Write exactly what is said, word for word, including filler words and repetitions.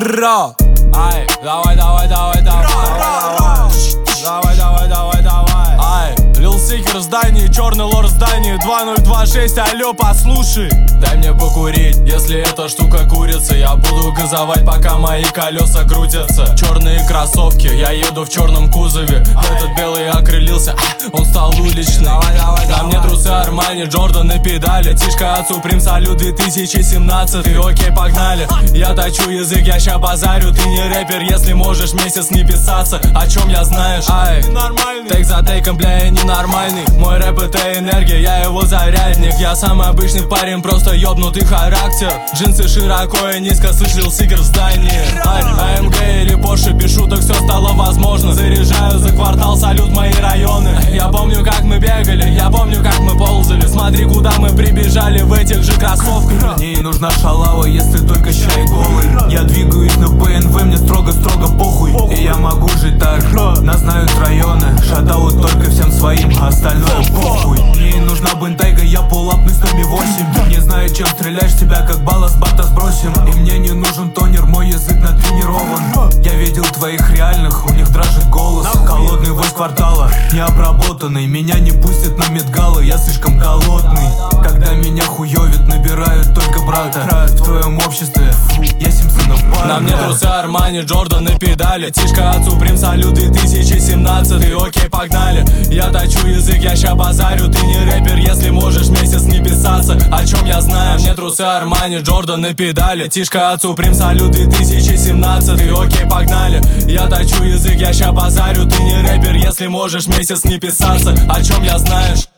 Ра. Ай, давай, давай, давай, давай. Давай, давай, давай, давай. Ай, Lil Seeker в здании, черный лор в здании. Два ноль два шесть, алло, послушай. Дай мне покурить, если эта штука курица. Я буду газовать, пока мои колеса крутятся. Черные кроссовки, я еду в черном кузове. Этот белый окрылился, он стал уличный. На мне трусы Армани, Джордан и педали. Тишка от Supreme, салют две тысячи семнадцатый. Окей, погнали. Я точу язык, я ща базарю. Ты не рэпер, если можешь месяц не писаться. О чем я знаешь? Ай, нормальный. Тейк за тейком, бля, я ненормальный. Мой рэп это энергия, я его зарядник. Я самый обычный парень, просто ёбнутый характер. Джинсы широко и низко, слышь, Lil Seeker в здании. Ай, АМГ или Porsche, без шуток все стало возможно. Заряжаю за квартал, салют мои районы. Я помню, как мы бегали, я помню, как мы ползали. Смотри, куда мы прибежали в этих же кроссовках. Мне не нужна шалава, если только чай голый. Я двигаюсь на бэ эн вэ, мне строго-строго похуй. И я могу жить так, нас знают районы. Шатаут только всем своим, а остальное похуй. Мне не нужна бентайга, я пулапный сто восемь. Не знаю, чем стреляешь, тебя как балласт бата сбросим. И мне не нужен тонер, мой язык натренирован. Я видел твоих реальных, у них дрожит голос. Холодный войс квартала, необработанный. Меня не пустят на медгалы, я слишком голодный. Когда меня хуёвит, набирают только брата. В твоем обществе я Симпсонов пара. На мне трусы Армани, Джордан и педали. Тишка от Supreme, салют две тысячи семнадцатый. Окей, погнали. Я точу язык, я ща базарю. Ты не рэпер, если можешь месяц не писаться. О чем я знаю? Мне трусы Армани, Джордан и педали. Тишка от Supreme, салют две тысячи семнадцатый. Окей, погнали. Я точу язык, я ща базарю. Ты не рэпер, если можешь месяц не писаться. О чем я знаешь?